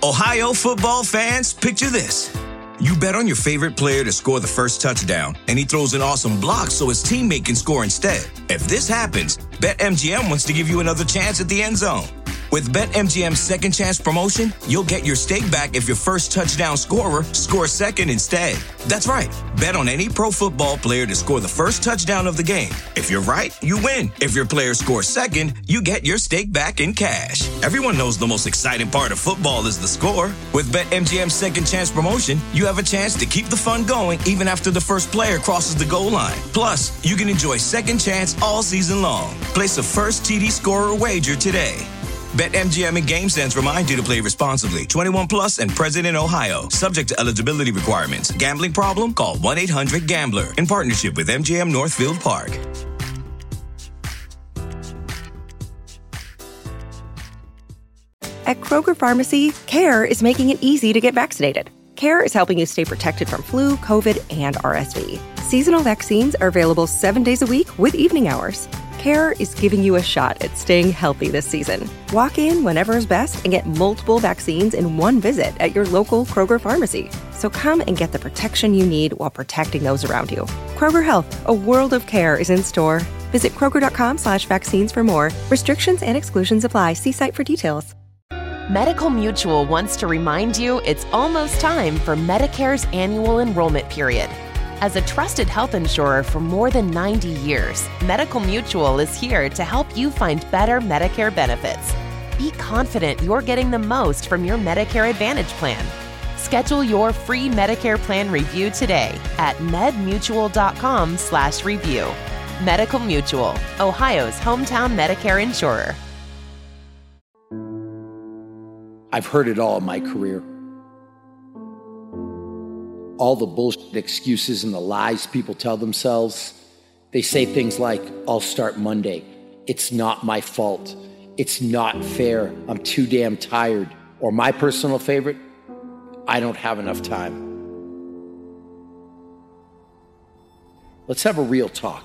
Ohio football fans, picture this. You bet on your favorite player to score the first touchdown, and he throws an awesome block so his teammate can score instead. If this happens, BetMGM wants to give you another chance at the end zone. With BetMGM's second chance promotion, you'll get your stake back if your first touchdown scorer scores second instead. That's right. Bet on any pro football player to score the first touchdown of the game. If you're right, you win. If your player scores second, you get your stake back in cash. Everyone knows the most exciting part of football is the score. With BetMGM's second chance promotion, you have a chance to keep the fun going even after the first player crosses the goal line. Plus, you can enjoy second chance all season long. Place a first TD scorer wager today. BetMGM and GameSense remind you to play responsibly. 21 plus and present in Ohio. Subject to eligibility requirements. Gambling problem? Call 1-800-GAMBLER. In partnership with MGM Northfield Park. At Kroger Pharmacy, CARE is making it easy to get vaccinated. CARE is helping you stay protected from flu, COVID, and RSV. Seasonal vaccines are available 7 days a week with evening hours. CARE is giving you a shot at staying healthy this season. Walk in whenever is best and get multiple vaccines in one visit at your local Kroger pharmacy. So come and get the protection you need while protecting those around you. Kroger Health, a world of care is in store. Visit Kroger.com/vaccines for more. Restrictions and exclusions apply. See site for details. Medical Mutual wants to remind you it's almost time for Medicare's annual enrollment period. As a trusted health insurer for more than 90 years, Medical Mutual is here to help you find better Medicare benefits. Be confident you're getting the most from your Medicare Advantage plan. Schedule your free Medicare plan review today at medmutual.com/review. Medical Mutual, Ohio's hometown Medicare insurer. I've heard it all in my career. All the bullshit excuses and the lies people tell themselves. They say things like, I'll start Monday. It's not my fault. It's not fair. I'm too damn tired. Or my personal favorite, I don't have enough time. Let's have a real talk.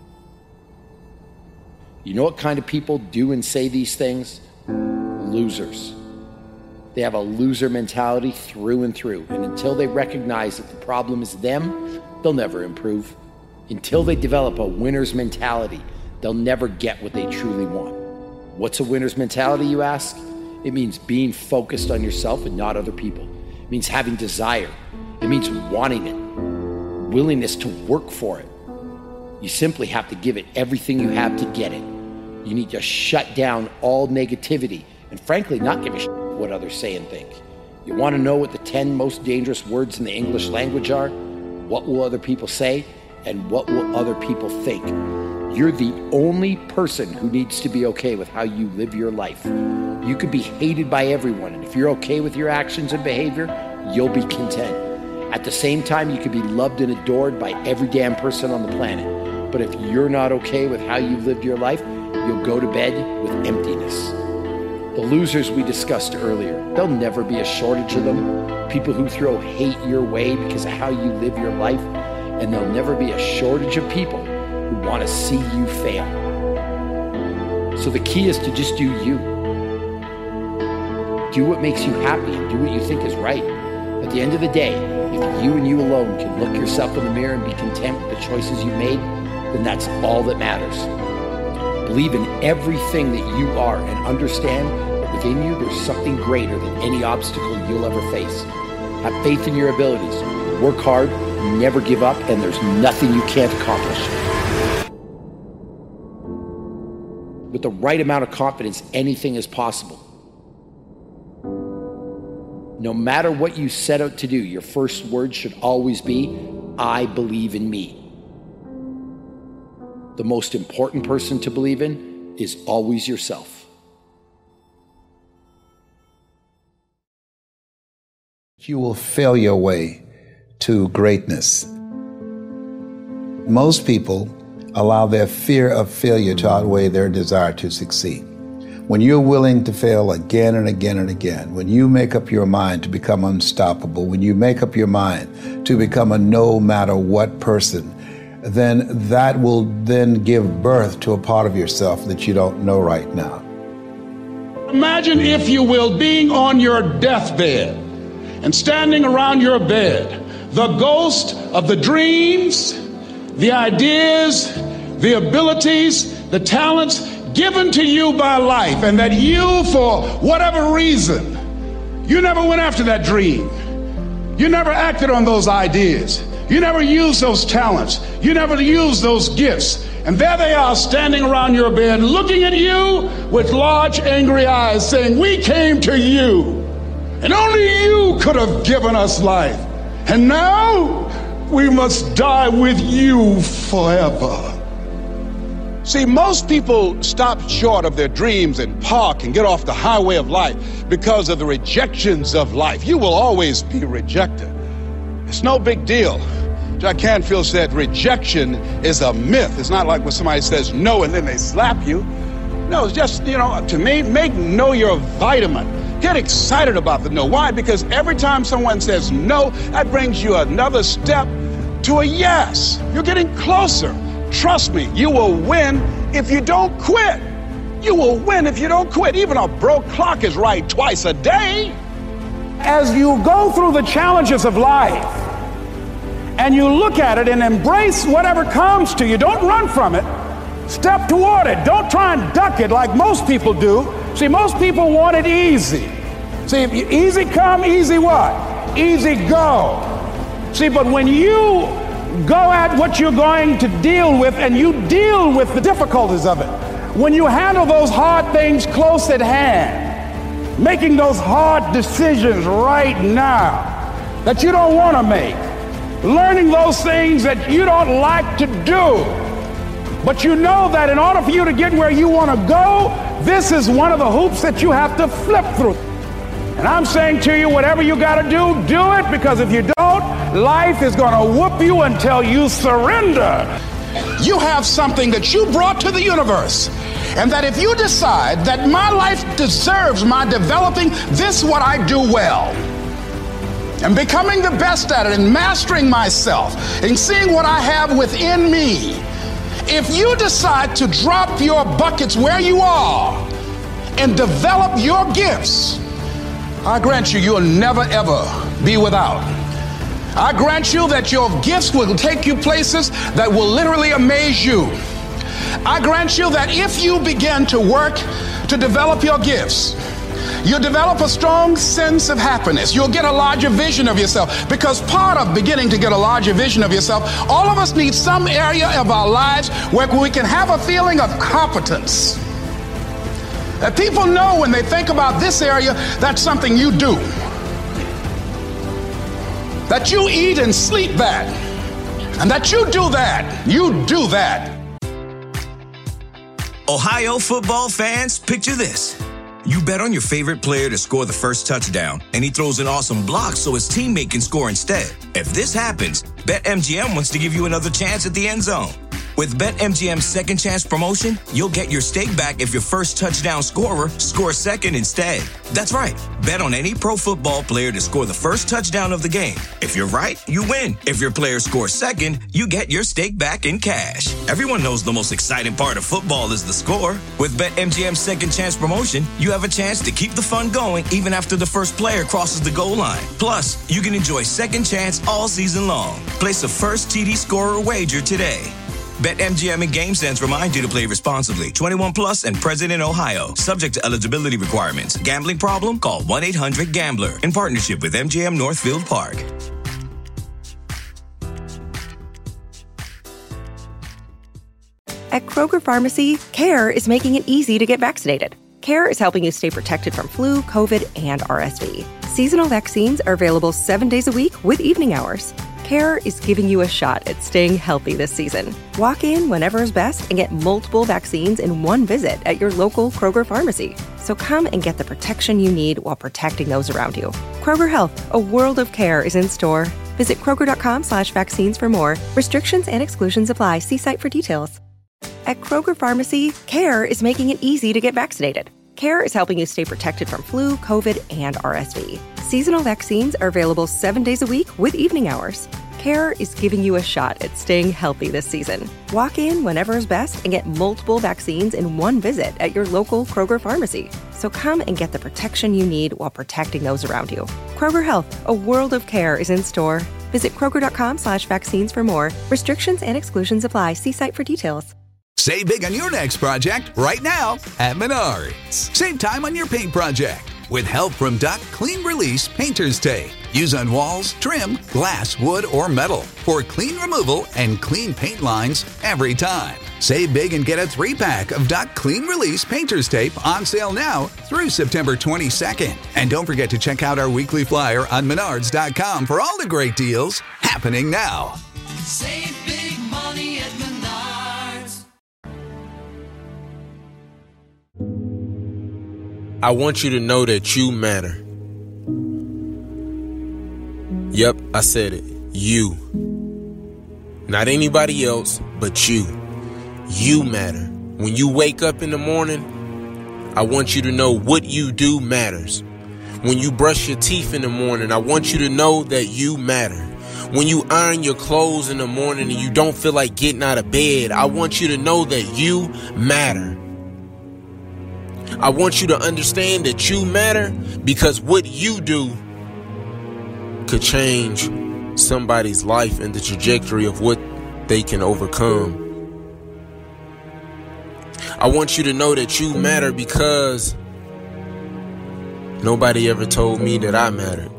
You know what kind of people do and say these things? Losers. They have a loser mentality through and through. And until they recognize that the problem is them, they'll never improve. Until they develop a winner's mentality, they'll never get what they truly want. What's a winner's mentality, you ask? It means being focused on yourself and not other people. It means having desire. It means wanting it. Willingness to work for it. You simply have to give it everything you have to get it. You need to shut down all negativity and frankly not give a shit what others say and think. You want to know what the 10 most dangerous words in the English language are? What will other people say? And what will other people think? You're the only person who needs to be okay with how you live your life. You could be hated by everyone, and if you're okay with your actions and behavior, you'll be content. At the same time, you could be loved and adored by every damn person on the planet. But if you're not okay with how you've lived your life, you'll go to bed with emptiness. The losers we discussed earlier, there'll never be a shortage of them. People who throw hate your way because of how you live your life. And there'll never be a shortage of people who want to see you fail. So the key is to just do you. Do what makes you happy and do what you think is right. At the end of the day, if you and you alone can look yourself in the mirror and be content with the choices you made, then that's all that matters. Believe in everything that you are and understand that within you there's something greater than any obstacle you'll ever face. Have faith in your abilities. Work hard, never give up, and there's nothing you can't accomplish. With the right amount of confidence, anything is possible. No matter what you set out to do, your first word should always be, I believe in me. The most important person to believe in is always yourself. You will fail your way to greatness. Most people allow their fear of failure to outweigh their desire to succeed. When you're willing to fail again and again and again, when you make up your mind to become unstoppable, when you make up your mind to become a no matter what person, then that will then give birth to a part of yourself that you don't know right now. Imagine, if you will, being on your deathbed and standing around your bed, the ghost of the dreams, the ideas, the abilities, the talents given to you by life, and that you, for whatever reason, you never went after that dream. You never acted on those ideas. You never used those talents. You never used those gifts. And there they are standing around your bed looking at you with large angry eyes saying, "We came to you, and only you could have given us life. And now we must die with you forever." See, most people stop short of their dreams and park and get off the highway of life because of the rejections of life. You will always be rejected. It's no big deal. Jack Canfield said rejection is a myth. It's not like when somebody says no and then they slap you. No, it's just, to me, make no your vitamin. Get excited about the no. Why? Because every time someone says no, that brings you another step to a yes. You're getting closer. Trust me, you will win if you don't quit. You will win if you don't quit. Even a broke clock is right twice a day. As you go through the challenges of life and you look at it and embrace whatever comes to you, don't run from it. Step toward it. Don't try and duck it like most people do. See, most people want it easy. See, easy come, easy what? Easy go. See, but when you go at what you're going to deal with and you deal with the difficulties of it, when you handle those hard things close at hand, making those hard decisions right now that you don't want to make, learning those things that you don't like to do, but you know that in order for you to get where you want to go, this is one of the hoops that you have to flip through. And I'm saying to you, whatever you got to do, do it, because if you don't, life is going to whoop you until you surrender. You have something that you brought to the universe, and that if you decide that my life deserves my developing this what I do well, and becoming the best at it, and mastering myself, and seeing what I have within me, if you decide to drop your buckets where you are and develop your gifts, I grant you, you'll never ever be without. I grant you that your gifts will take you places that will literally amaze you. I grant you that if you begin to work to develop your gifts, you'll develop a strong sense of happiness. You'll get a larger vision of yourself, because part of beginning to get a larger vision of yourself, all of us need some area of our lives where we can have a feeling of competence. That people know when they think about this area, that's something you do. That you eat and sleep that. And that you do that. You do that. Ohio football fans, picture this. You bet on your favorite player to score the first touchdown, and he throws an awesome block so his teammate can score instead. If this happens, BetMGM wants to give you another chance at the end zone. With BetMGM's second chance promotion, you'll get your stake back if your first touchdown scorer scores second instead. That's right. Bet on any pro football player to score the first touchdown of the game. If you're right, you win. If your player scores second, you get your stake back in cash. Everyone knows the most exciting part of football is the score. With BetMGM's second chance promotion, you have a chance to keep the fun going even after the first player crosses the goal line. Plus, you can enjoy second chance all season long. Place a first TD scorer wager today. BetMGM and GameSense remind you to play responsibly. 21 plus and present in Ohio. Subject to eligibility requirements. Gambling problem? Call 1-800-GAMBLER. In partnership with MGM Northfield Park. At Kroger Pharmacy, CARE is making it easy to get vaccinated. CARE is helping you stay protected from flu, COVID, and RSV. Seasonal vaccines are available 7 days a week with evening hours. CARE is giving you a shot at staying healthy this season. Walk in whenever is best and get multiple vaccines in one visit at your local Kroger pharmacy. So come and get the protection you need while protecting those around you. Kroger Health, a world of care, is in store. Visit Kroger.com/vaccines for more. Restrictions and exclusions apply. See site for details. At Kroger Pharmacy, CARE is making it easy to get vaccinated. CARE is helping you stay protected from flu, COVID, and RSV. Seasonal vaccines are available 7 days a week with evening hours. CARE is giving you a shot at staying healthy this season. Walk in whenever is best and get multiple vaccines in one visit at your local Kroger pharmacy. So come and get the protection you need while protecting those around you. Kroger Health, a world of care is in store. Visit Kroger.com/vaccines for more. Restrictions and exclusions apply. See site for details. Save big on your next project right now at Menards. Save time on your paint project with help from Duck Clean Release Painter's Tape. Use on walls, trim, glass, wood, or metal for clean removal and clean paint lines every time. Save big and get a 3-pack of Duck Clean Release Painter's Tape on sale now through September 22nd. And don't forget to check out our weekly flyer on Menards.com for all the great deals happening now. Save big money at Menards. I want you to know that you matter. Yep, I said it. You. Not anybody else, but you. You matter. When you wake up in the morning, I want you to know what you do matters. When you brush your teeth in the morning, I want you to know that you matter. When you iron your clothes in the morning and you don't feel like getting out of bed, I want you to know that you matter. I want you to understand that you matter because what you do could change somebody's life and the trajectory of what they can overcome. I want you to know that you matter because nobody ever told me that I mattered.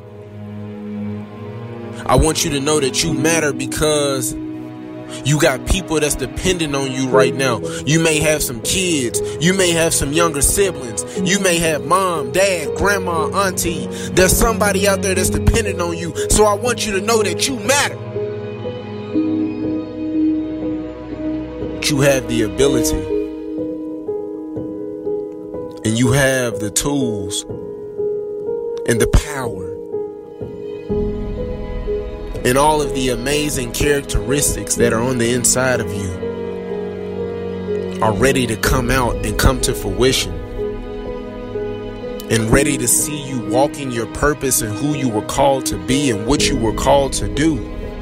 I want you to know that you matter because you got people that's dependent on you right now. You may have some kids. You may have some younger siblings. You may have mom, dad, grandma, auntie. There's somebody out there that's dependent on you. So I want you to know that you matter. You have the ability. And you have the tools and the power and all of the amazing characteristics that are on the inside of you are ready to come out and come to fruition and ready to see you walking your purpose and who you were called to be and what you were called to do.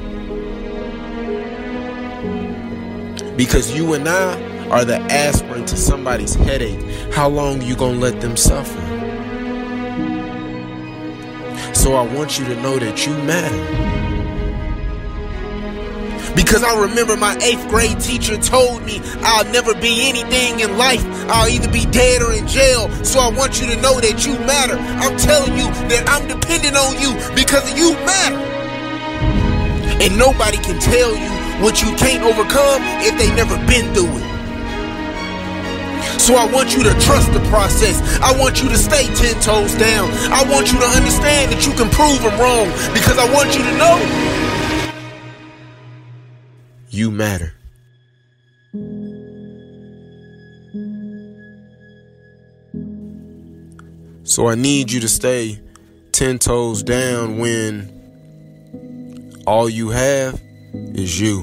Because you and I are the aspirin to somebody's headache. How long are you gonna let them suffer? So I want you to know that you matter. Because I remember my 8th grade teacher told me I'll never be anything in life. I'll either be dead or in jail. So I want you to know that you matter. I'm telling you that I'm dependent on you because you matter. And nobody can tell you what you can't overcome if they never been through it. So I want you to trust the process. I want you to stay 10 toes down. I want you to understand that you can prove them wrong because I want you to know you matter. So I need you to stay 10 toes down when all you have is you.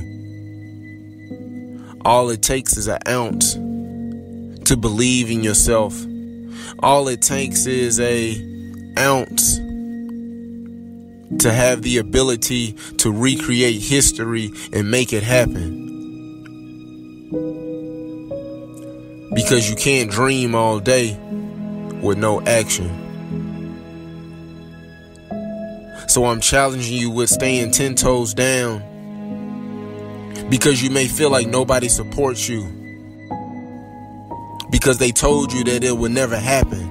All it takes is an ounce to believe in yourself. All it takes is an ounce to have the ability to recreate history and make it happen. Because you can't dream all day with no action. So I'm challenging you with staying 10 toes down because you may feel like nobody supports you because they told you that it would never happen.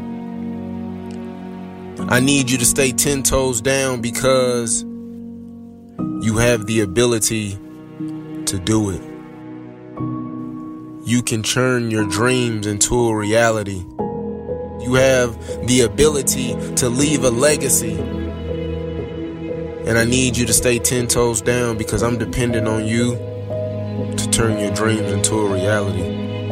I need you to stay 10 toes down because you have the ability to do it. You can turn your dreams into a reality. You have the ability to leave a legacy. And I need you to stay 10 toes down because I'm dependent on you to turn your dreams into a reality.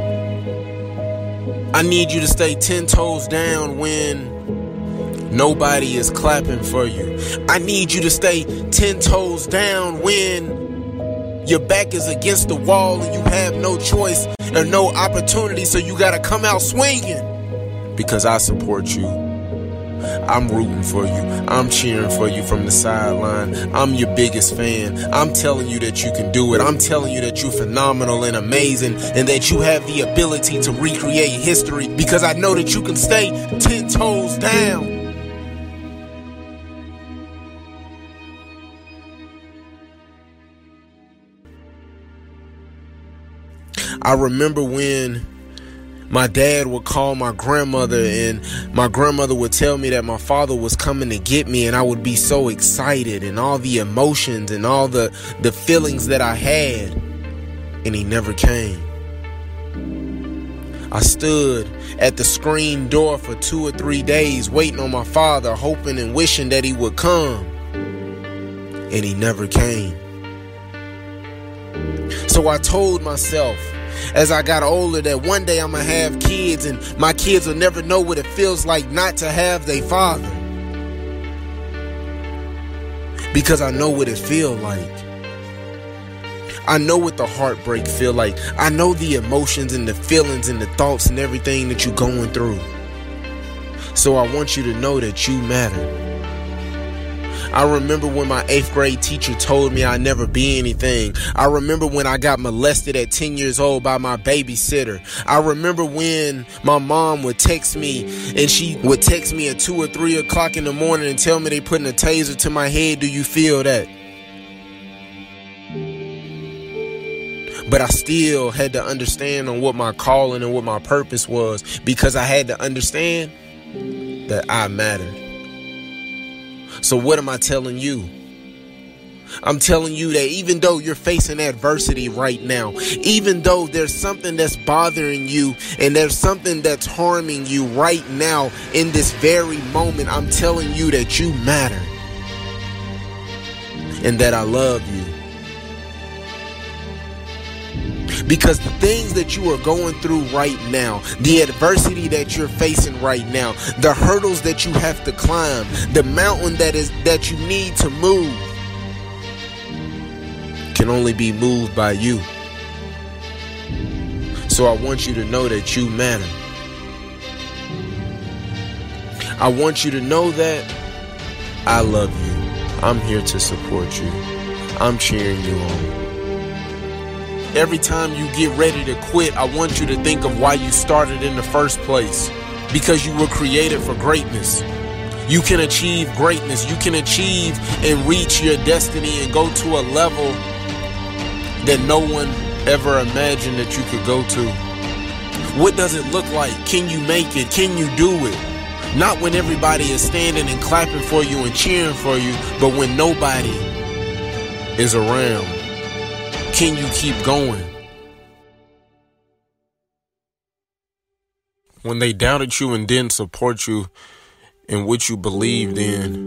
I need you to stay 10 toes down when nobody is clapping for you. I need you to stay 10 toes down when your back is against the wall and you have no choice or no opportunity, so you gotta come out swinging because I support you. I'm rooting for you. I'm cheering for you from the sideline. I'm your biggest fan. I'm telling you that you can do it. I'm telling you that you're phenomenal and amazing and that you have the ability to recreate history because I know that you can stay 10 toes down. I remember when my dad would call my grandmother and my grandmother would tell me that my father was coming to get me, and I would be so excited and all the emotions and all the feelings that I had, and he never came. I stood at the screen door for 2 or 3 days waiting on my father, hoping and wishing that he would come, and he never came. So I told myself as I got older that one day I'm gonna have kids and my kids will never know what it feels like not to have their father, because I know what it feels like. I know what the heartbreak feel like. I know the emotions and the feelings and the thoughts and everything that you're going through. So I want you to know that you matter. I remember when my 8th grade teacher told me I'd never be anything. I remember when I got molested at 10 years old by my babysitter. I remember when my mom would text me, and she would text me at 2 or 3 o'clock in the morning and tell me they putting a taser to my head. Do you feel that? But I still had to understand on what my calling and what my purpose was, because I had to understand that I mattered. So what am I telling you? I'm telling you that even though you're facing adversity right now, even though there's something that's bothering you and there's something that's harming you right now in this very moment, I'm telling you that you matter and that I love you. Because the things that you are going through right now, the adversity that you're facing right now, the hurdles that you have to climb, the mountain that you need to move, can only be moved by you. So I want you to know that you matter. I want you to know that I love you. I'm here to support you. I'm cheering you on. Every time you get ready to quit, I want you to think of why you started in the first place. Because you were created for greatness. You can achieve greatness. You can achieve and reach your destiny and go to a level that no one ever imagined that you could go to. What does it look like? Can you make it? Can you do it? Not when everybody is standing and clapping for you and cheering for you, but when nobody is around. Can you keep going? When they doubted you and didn't support you in what you believed in,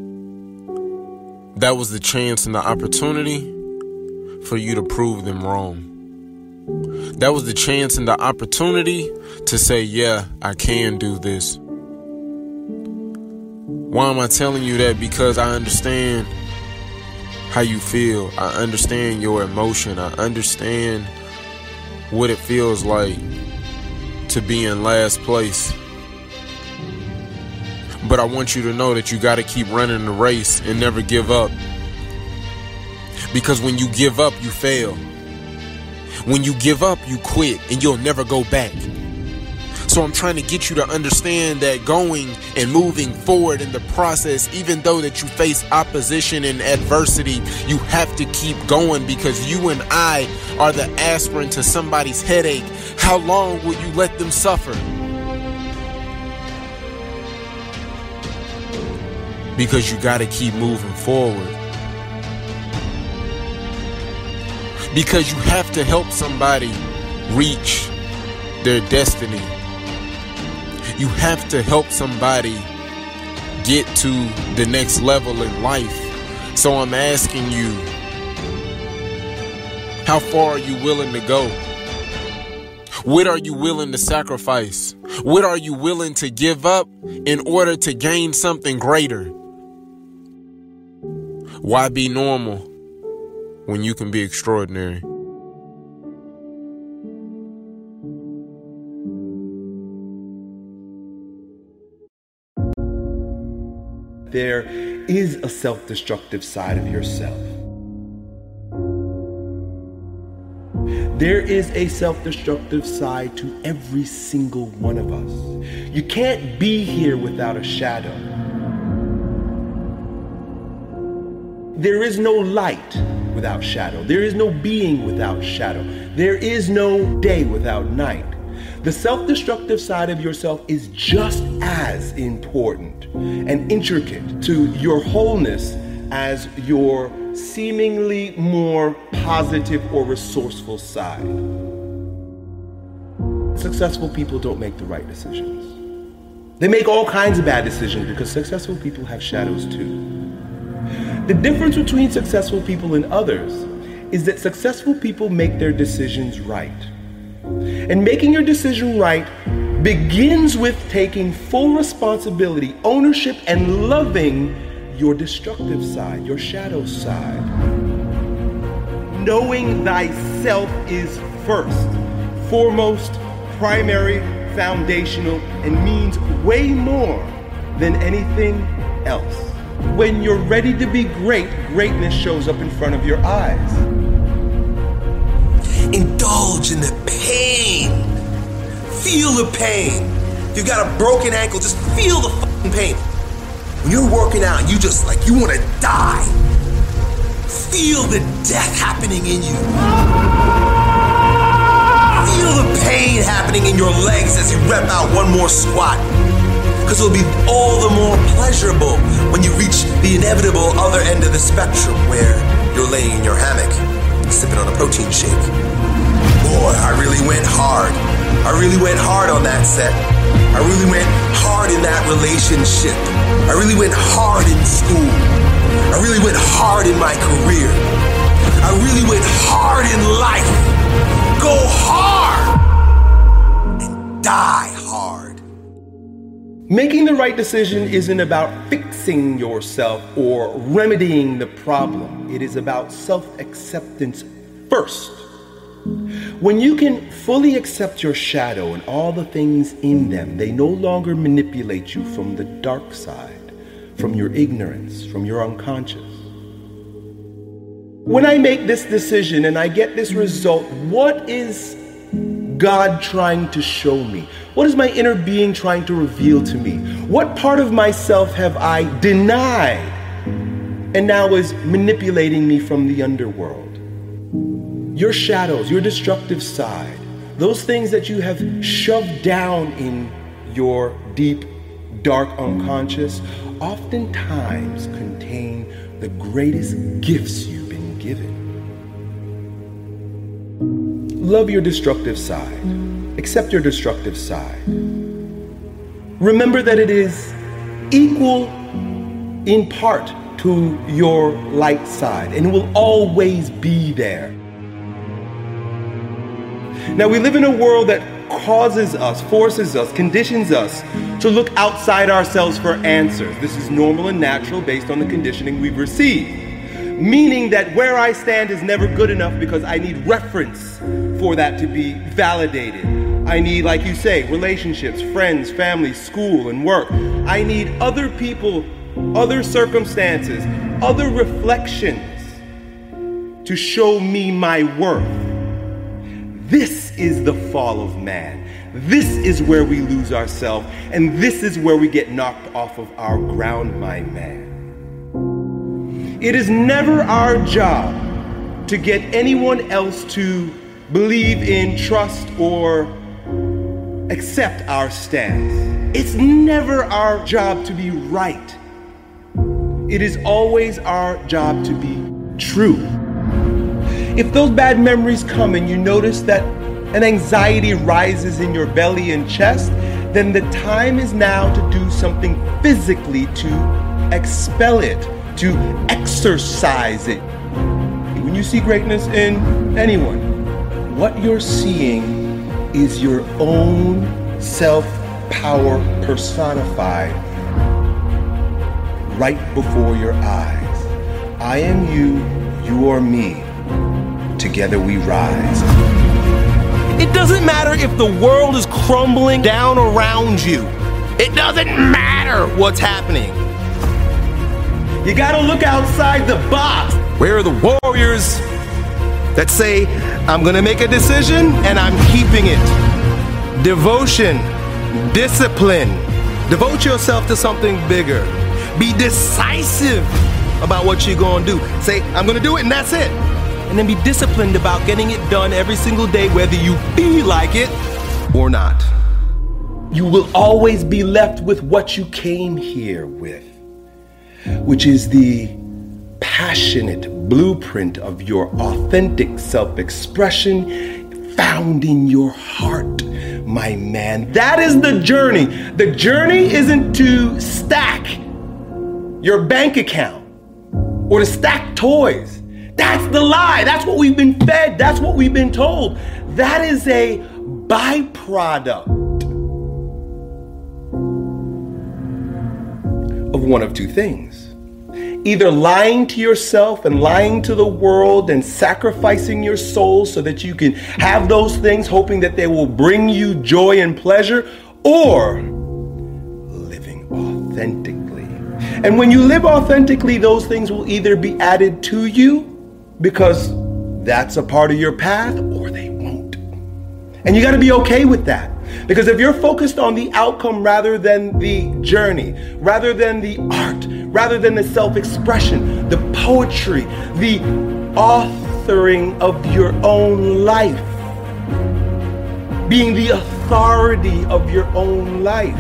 that was the chance and the opportunity for you to prove them wrong. That was the chance and the opportunity to say, yeah, I can do this. Why am I telling you that? Because I understand how you feel. I understand your emotion. I understand what it feels like to be in last place. But I want you to know that you got to keep running the race and never give up. Because when you give up, you fail. When you give up, you quit and you'll never go back. So I'm trying to get you to understand that going and moving forward in the process, even though that you face opposition and adversity, you have to keep going, because you and I are the aspirin to somebody's headache. How long will you let them suffer? Because you got to keep moving forward. Because you have to help somebody reach their destiny. You have to help somebody get to the next level in life. So I'm asking you, how far are you willing to go? What are you willing to sacrifice? What are you willing to give up in order to gain something greater? Why be normal when you can be extraordinary? There is a self-destructive side of yourself. There is a self-destructive side to every single one of us. You can't be here without a shadow. There is no light without shadow. There is no being without shadow. There is no day without night. The self-destructive side of yourself is just as important and intricate to your wholeness as your seemingly more positive or resourceful side. Successful people don't make the right decisions. They make all kinds of bad decisions because successful people have shadows too. The difference between successful people and others is that successful people make their decisions right. And making your decision right begins with taking full responsibility, ownership, and loving your destructive side, your shadow side. Knowing thyself is first, foremost, primary, foundational, and means way more than anything else. When you're ready to be great, greatness shows up in front of your eyes. Indulge in the pain. Feel the pain. If you've got a broken ankle, just feel the fucking pain. When you're working out and you want to die, feel the death happening in you. Feel the pain happening in your legs as you rep out one more squat. Because it'll be all the more pleasurable when you reach the inevitable other end of the spectrum where you're laying in your hammock, sipping on a protein shake. Boy, I really went hard. I really went hard on that set. I really went hard in that relationship. I really went hard in school. I really went hard in my career. I really went hard in life. Go hard and die hard. Making the right decision isn't about fixing yourself or remedying the problem. It is about self-acceptance first. When you can fully accept your shadow and all the things in them, they no longer manipulate you from the dark side, from your ignorance, from your unconscious. When I make this decision and I get this result, what is God trying to show me? What is my inner being trying to reveal to me? What part of myself have I denied and now is manipulating me from the underworld? Your shadows, your destructive side, those things that you have shoved down in your deep, dark unconscious, oftentimes contain the greatest gifts you've been given. Love your destructive side. Accept your destructive side. Remember that it is equal in part to your light side, and it will always be there. Now, we live in a world that causes us, forces us, conditions us to look outside ourselves for answers. This is normal and natural based on the conditioning we've received. Meaning that where I stand is never good enough because I need reference for that to be validated. I need, like you say, relationships, friends, family, school, and work. I need other people, other circumstances, other reflections to show me my worth. This is the fall of man. This is where we lose ourselves, and this is where we get knocked off of our ground, my man. It is never our job to get anyone else to believe in, trust, or accept our stance. It's never our job to be right. It is always our job to be true. If those bad memories come and you notice that an anxiety rises in your belly and chest, then the time is now to do something physically to expel it, to exercise it. When you see greatness in anyone, what you're seeing is your own self-power personified right before your eyes. I am you, you are me. Together we rise. It doesn't matter if the world is crumbling down around you. It doesn't matter what's happening. You gotta look outside the box. Where are the warriors that say, I'm gonna make a decision and I'm keeping it? Devotion, discipline. Devote yourself to something bigger. Be decisive about what you're gonna do. Say, I'm gonna do it and that's it. And then be disciplined about getting it done every single day, whether you feel like it or not. You will always be left with what you came here with, which is the passionate blueprint of your authentic self-expression found in your heart, my man. That is the journey. The journey isn't to stack your bank account or to stack toys. That's the lie. That's what we've been fed. That's what we've been told. That is a byproduct of one of two things. Either lying to yourself and lying to the world and sacrificing your soul so that you can have those things, hoping that they will bring you joy and pleasure, or living authentically. And when you live authentically, those things will either be added to you because that's a part of your path, or they won't. And you got to be okay with that. Because if you're focused on the outcome rather than the journey, rather than the art, rather than the self-expression, the poetry, the authoring of your own life, being the authority of your own life,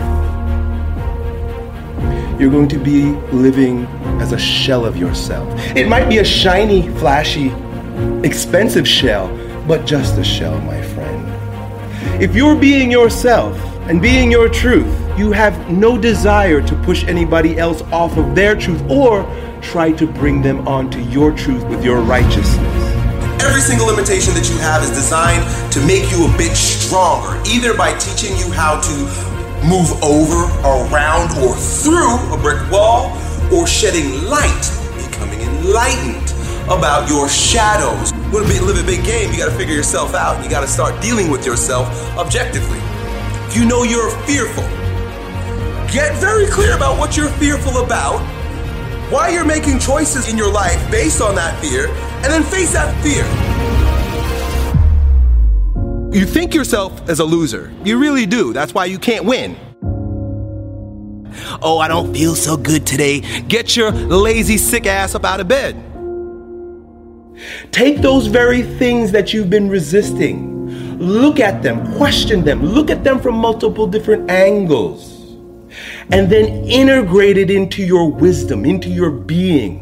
you're going to be living as a shell of yourself. It might be a shiny, flashy, expensive shell, but just a shell, my friend. If you're being yourself and being your truth, you have no desire to push anybody else off of their truth or try to bring them onto your truth with your righteousness. Every single limitation that you have is designed to make you a bit stronger, either by teaching you how to move over, around, or through a brick wall, or shedding light, becoming enlightened about your shadows. You want to live a big game, you got to figure yourself out. You got to start dealing with yourself objectively. If you know you're fearful, get very clear about what you're fearful about, why you're making choices in your life based on that fear, and then face that fear. You think yourself as a loser. You really do. That's why you can't win. Oh, I don't feel so good today. Get your lazy, sick ass up out of bed. Take those very things that you've been resisting. Look at them, question them, look at them from multiple different angles, and then integrate it into your wisdom, into your being.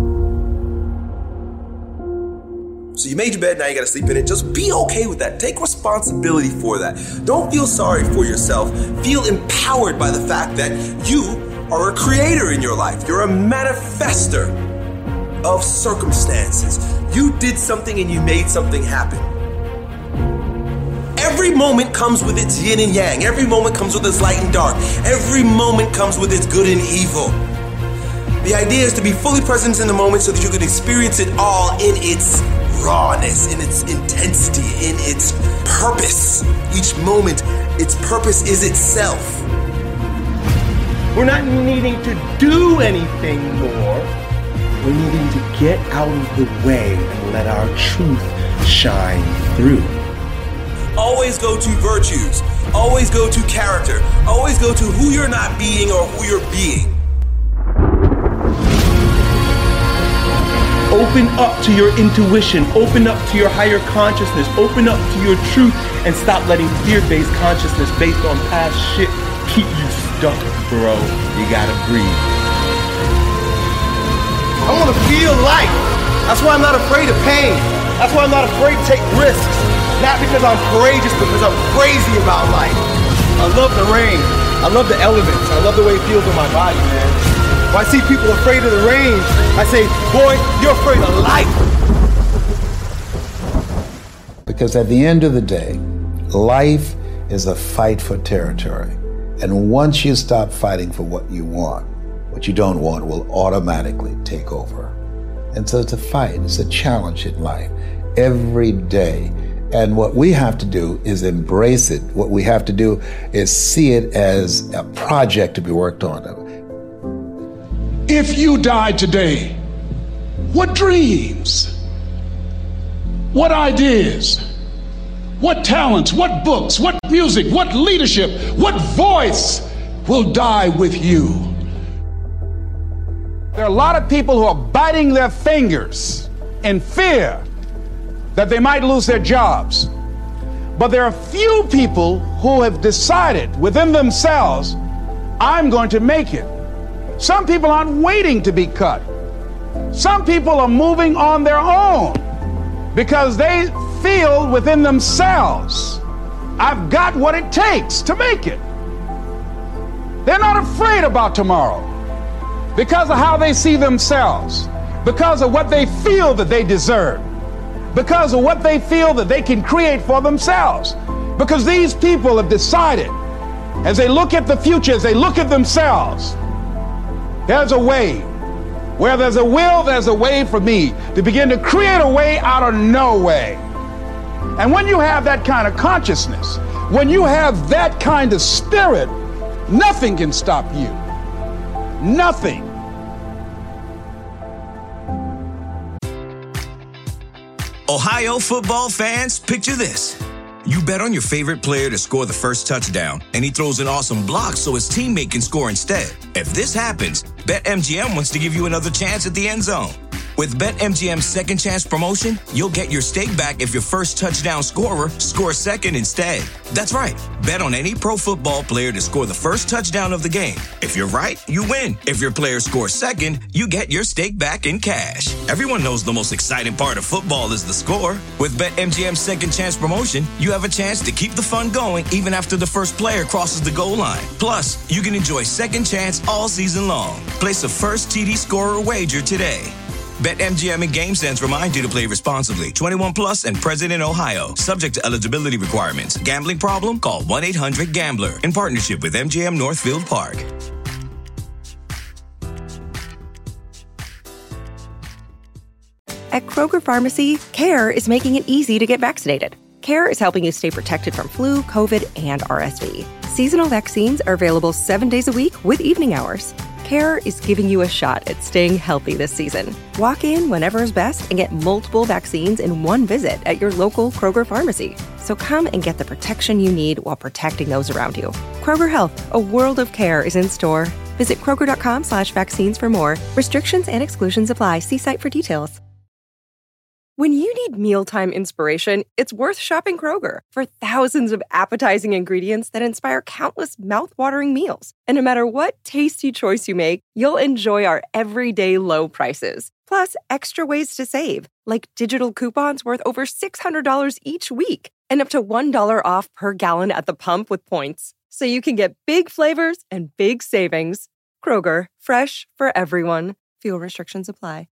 So you made your bed, now you gotta sleep in it. Just be okay with that. Take responsibility for that. Don't feel sorry for yourself. Feel empowered by the fact that you are a creator in your life. You're a manifester of circumstances. You did something and you made something happen. Every moment comes with its yin and yang. Every moment comes with its light and dark. Every moment comes with its good and evil. The idea is to be fully present in the moment so that you can experience it all in its rawness, in its intensity, in its purpose. Each moment, its purpose is itself. We're not needing to do anything more. We're needing to get out of the way and let our truth shine through. Always go to virtues. Always go to character. Always go to who you're not being or who you're being. Open up to your intuition, open up to your higher consciousness, open up to your truth, and stop letting fear-based consciousness based on past shit keep you stuck, bro. You gotta breathe. I wanna feel life. That's why I'm not afraid of pain. That's why I'm not afraid to take risks. Not because I'm courageous, but because I'm crazy about life. I love the rain. I love the elements. I love the way it feels in my body, man. When I see people afraid of the rain, I say, boy, you're afraid of life. Because at the end of the day, life is a fight for territory. And once you stop fighting for what you want, what you don't want will automatically take over. And so it's a fight, it's a challenge in life every day. And what we have to do is embrace it. What we have to do is see it as a project to be worked on. If you died today, what dreams, what ideas, what talents, what books, what music, what leadership, what voice will die with you? There are a lot of people who are biting their fingers in fear that they might lose their jobs. But there are few people who have decided within themselves, I'm going to make it. Some people aren't waiting to be cut. Some people are moving on their own because they feel within themselves, I've got what it takes to make it. They're not afraid about tomorrow because of how they see themselves, because of what they feel that they deserve, because of what they feel that they can create for themselves. Because these people have decided, as they look at the future, as they look at themselves, there's a way. Where there's a will, there's a way for me to begin to create a way out of no way. And when you have that kind of consciousness, when you have that kind of spirit, nothing can stop you. Nothing. Ohio football fans, picture this. You bet on your favorite player to score the first touchdown, and he throws an awesome block so his teammate can score instead. If this happens, BetMGM wants to give you another chance at the end zone. With BetMGM's second chance promotion, you'll get your stake back if your first touchdown scorer scores second instead. That's right. Bet on any pro football player to score the first touchdown of the game. If you're right, you win. If your player scores second, you get your stake back in cash. Everyone knows the most exciting part of football is the score. With BetMGM's second chance promotion, you have a chance to keep the fun going even after the first player crosses the goal line. Plus, you can enjoy second chance all season long. Place a first TD scorer wager today. BetMGM and GameSense remind you to play responsibly. 21 plus and present in Ohio. Subject to eligibility requirements. Gambling problem? Call 1-800-GAMBLER. In partnership with MGM Northfield Park. At Kroger Pharmacy, CARE is making it easy to get vaccinated. CARE is helping you stay protected from flu, COVID, and RSV. Seasonal vaccines are available 7 days a week with evening hours. CARE is giving you a shot at staying healthy this season. Walk in whenever is best and get multiple vaccines in one visit at your local Kroger pharmacy. So come and get the protection you need while protecting those around you. Kroger Health, a world of care is in store. Visit Kroger.com/vaccines for more. Restrictions and exclusions apply. See site for details. When you need mealtime inspiration, it's worth shopping Kroger for thousands of appetizing ingredients that inspire countless mouth-watering meals. And no matter what tasty choice you make, you'll enjoy our everyday low prices. Plus, extra ways to save, like digital coupons worth over $600 each week and up to $1 off per gallon at the pump with points. So you can get big flavors and big savings. Kroger, fresh for everyone. Fuel restrictions apply.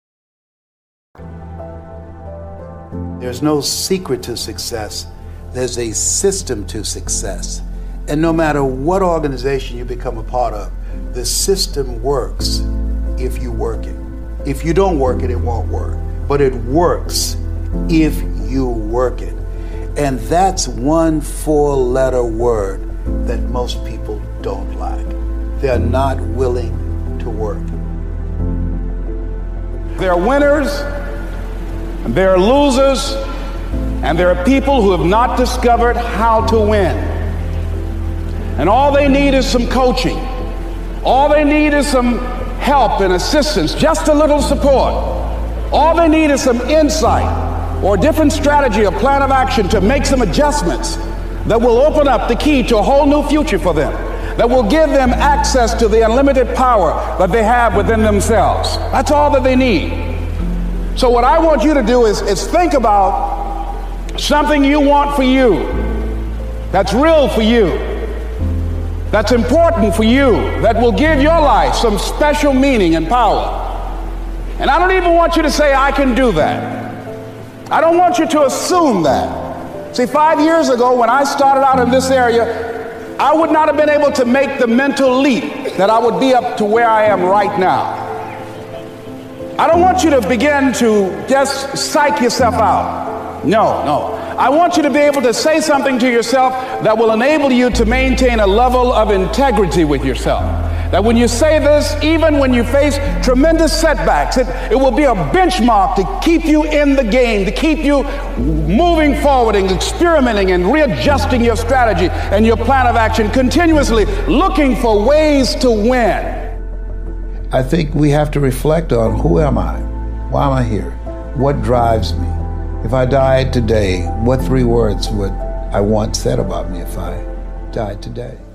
There's no secret to success. There's a system to success. And no matter what organization you become a part of, the system works if you work it. If you don't work it, it won't work. But it works if you work it. And that's one 4-letter word that most people don't like. They're not willing to work. There are winners, and there are losers, and there are people who have not discovered how to win. And all they need is some coaching. All they need is some help and assistance, just a little support. All they need is some insight or a different strategy, a plan of action to make some adjustments that will open up the key to a whole new future for them, that will give them access to the unlimited power that they have within themselves. That's all that they need. So what I want you to do is think about something you want for you, that's real for you, that's important for you, that will give your life some special meaning and power. And I don't even want you to say, I can do that. I don't want you to assume that. See, 5 years ago when I started out in this area, I would not have been able to make the mental leap that I would be up to where I am right now. I don't want you to begin to just psych yourself out. No. I want you to be able to say something to yourself that will enable you to maintain a level of integrity with yourself, that when you say this, even when you face tremendous setbacks, it will be a benchmark to keep you in the game, to keep you moving forward and experimenting and readjusting your strategy and your plan of action, continuously looking for ways to win. I think we have to reflect on, who am I? Why am I here? What drives me? If I died today, what 3 words would I want said about me if I died today?